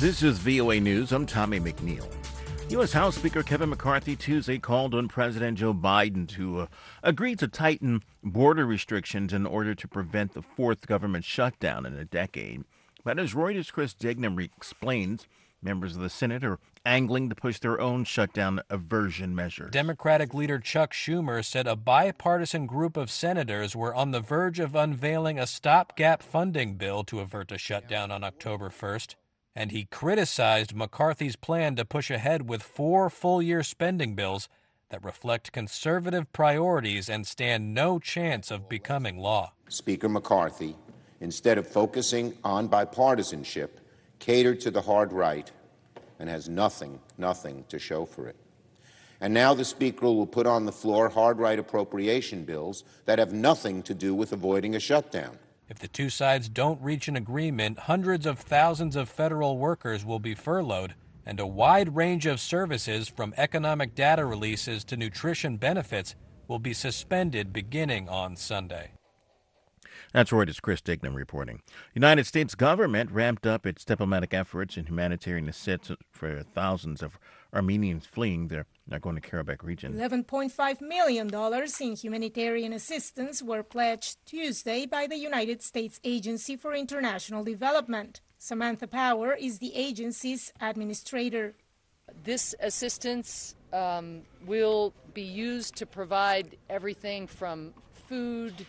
This is VOA News. I'm Tommy McNeil. U.S. House Speaker Kevin McCarthy Tuesday called on President Joe Biden to agree to tighten border restrictions in order to prevent the fourth government shutdown in a decade. But as Reuters' Chris Dignam explains, members of the Senate are angling to push their own shutdown aversion measures. Democratic leader Chuck Schumer said a bipartisan group of senators were on the verge of unveiling a stopgap funding bill to avert a shutdown on October 1st. And he criticized McCarthy's plan to push ahead with 4 full-year spending bills that reflect conservative priorities and stand no chance of becoming law. Speaker McCarthy, instead of focusing on bipartisanship, catered to the hard right and has nothing to show for it. And now the Speaker will put on the floor hard right appropriation bills that have nothing to do with avoiding a shutdown. If the two sides don't reach an agreement, hundreds of thousands of federal workers will be furloughed, and a wide range of services from economic data releases to nutrition benefits will be suspended beginning on Sunday. That's Reuters' Chris Dignam reporting. United States government ramped up its diplomatic efforts and humanitarian assistance for thousands of Armenians fleeing their Nagorno-Karabakh region. $11.5 million in humanitarian assistance were pledged Tuesday by the United States Agency for International Development. Samantha Power is the agency's administrator. This assistance will be used to provide everything from food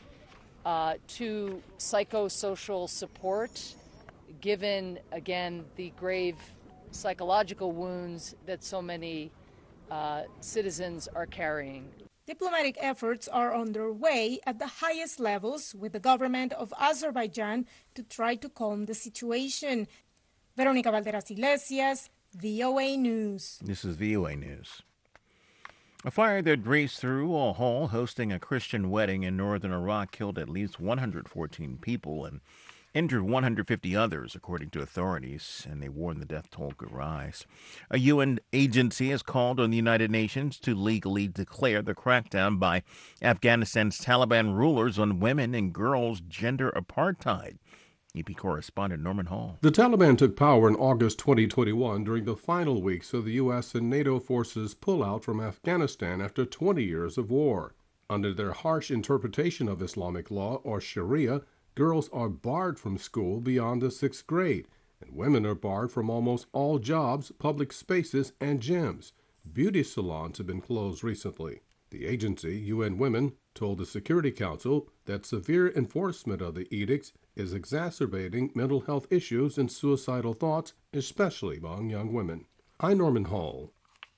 to psychosocial support, given, again, the grave psychological wounds that so many citizens are carrying. Diplomatic efforts are underway at the highest levels with the government of Azerbaijan to try to calm the situation. Veronica Valderas Iglesias, VOA News. This is VOA News. A fire that raced through a hall hosting a Christian wedding in northern Iraq killed at least 114 people and injured 150 others, according to authorities, and they warn the death toll could rise. A UN agency has called on the United Nations to legally declare the crackdown by Afghanistan's Taliban rulers on women and girls gender apartheid. EP correspondent Norman Hall. The Taliban took power in August 2021 during the final weeks of the U.S. and NATO forces' pullout from Afghanistan after 20 years of war. Under their harsh interpretation of Islamic law, or Sharia, girls are barred from school beyond the 6th grade, and women are barred from almost all jobs, public spaces, and gyms. Beauty salons have been closed recently. The agency, UN Women, told the Security Council that severe enforcement of the edicts is exacerbating mental health issues and suicidal thoughts, especially among young women. I'm Norman Hall.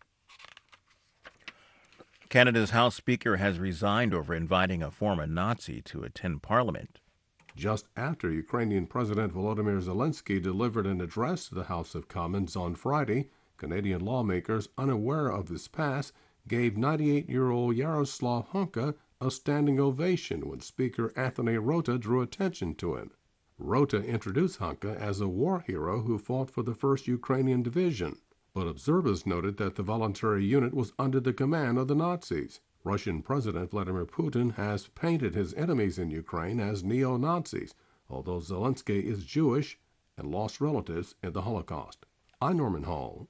Canada's House Speaker has resigned over inviting a former Nazi to attend Parliament. Just after Ukrainian President Volodymyr Zelensky delivered an address to the House of Commons on Friday, Canadian lawmakers, unaware of his past, gave 98-year-old Yaroslav Hunka a standing ovation when Speaker Anthony Rota drew attention to him. Rota introduced Hunka as a war hero who fought for the 1st Ukrainian Division, but observers noted that the voluntary unit was under the command of the Nazis. Russian President Vladimir Putin has painted his enemies in Ukraine as neo-Nazis, although Zelensky is Jewish and lost relatives in the Holocaust. I'm Norman Hall.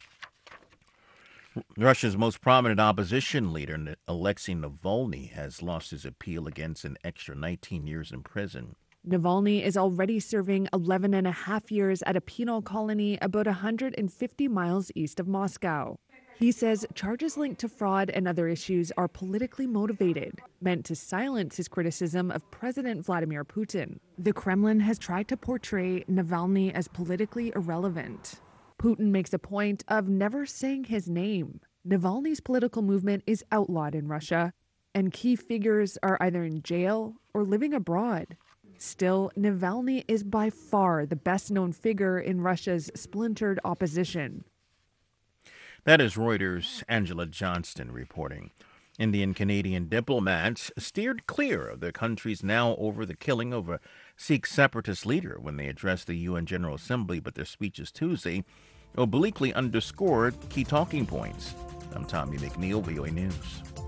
Russia's most prominent opposition leader, Alexei Navalny, has lost his appeal against an extra 19 years in prison. Navalny is already serving 11 and a half years at a penal colony about 150 miles east of Moscow. He says charges linked to fraud and other issues are politically motivated, meant to silence his criticism of President Vladimir Putin. The Kremlin has tried to portray Navalny as politically irrelevant. Putin makes a point of never saying his name. Navalny's political movement is outlawed in Russia, and key figures are either in jail or living abroad. Still, Navalny is by far the best-known figure in Russia's splintered opposition. That is Reuters' Angela Johnston reporting. Indian-Canadian diplomats steered clear of their countries now over the killing of a Sikh separatist leader when they addressed the UN General Assembly, but their speeches Tuesday obliquely underscored key talking points. I'm Tommy McNeil, VOA News.